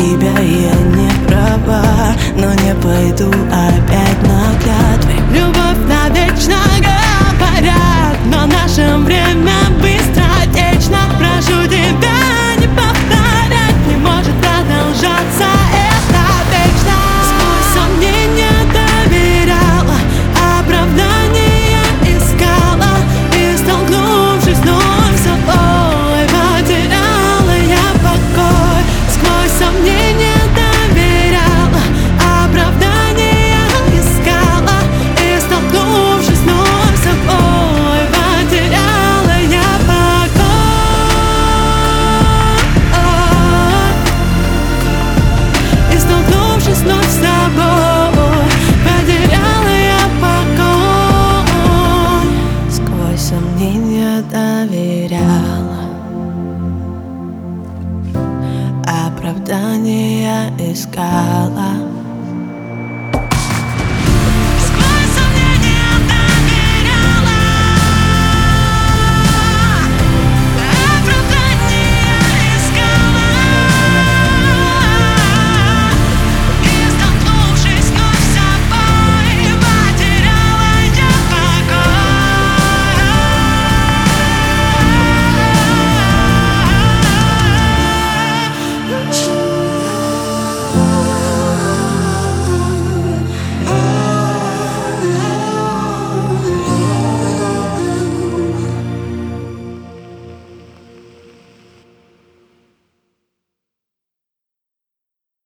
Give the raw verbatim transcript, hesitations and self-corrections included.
тебя, я не права, но не пойду опять на клятвы. Любовь навечно говорят, но наше время быстротечно. Прошу тебя не повторять, не может продолжаться это вечно. Сквозь сомнения доверяла, оправдания искала, и столкнувшись вновь с собой, потеряла я покой. Сквозь сомнения доверяла, оправдания искала, и столкнувшись вновь с собой, потеряла я покой. И столкнувшись вновь с собой, потеряла я покой. Сквозь сомнения доверяла, оправдания искала,